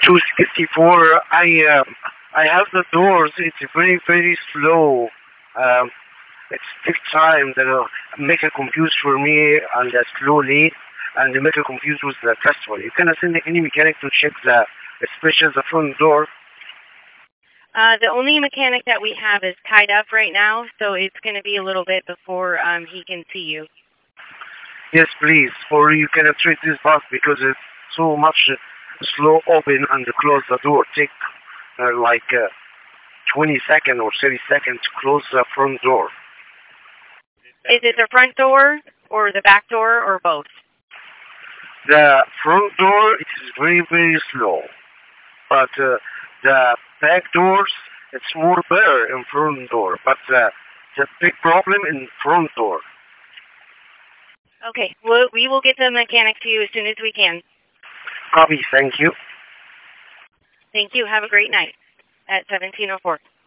264. I have the doors. It's very very slow. Um, it's takes time. That make it confused for me and slowly, and they make it confused with the festival. You can send any mechanic to check especially the front door. The only mechanic that we have is tied up right now, so it's going to be a little bit before he can see you. Yes, please. Or you can treat this bus because it's so much slow open and close the door. Take like 20 seconds or 30 seconds to close the front door. Is it the front door or the back door or both? The front door is very very slow, but the back doors it's more better in front door. But the big problem in front door. Okay, well, we will get the mechanic to you as soon as we can. Copy. Thank you. Thank you. Have a great night at 1704.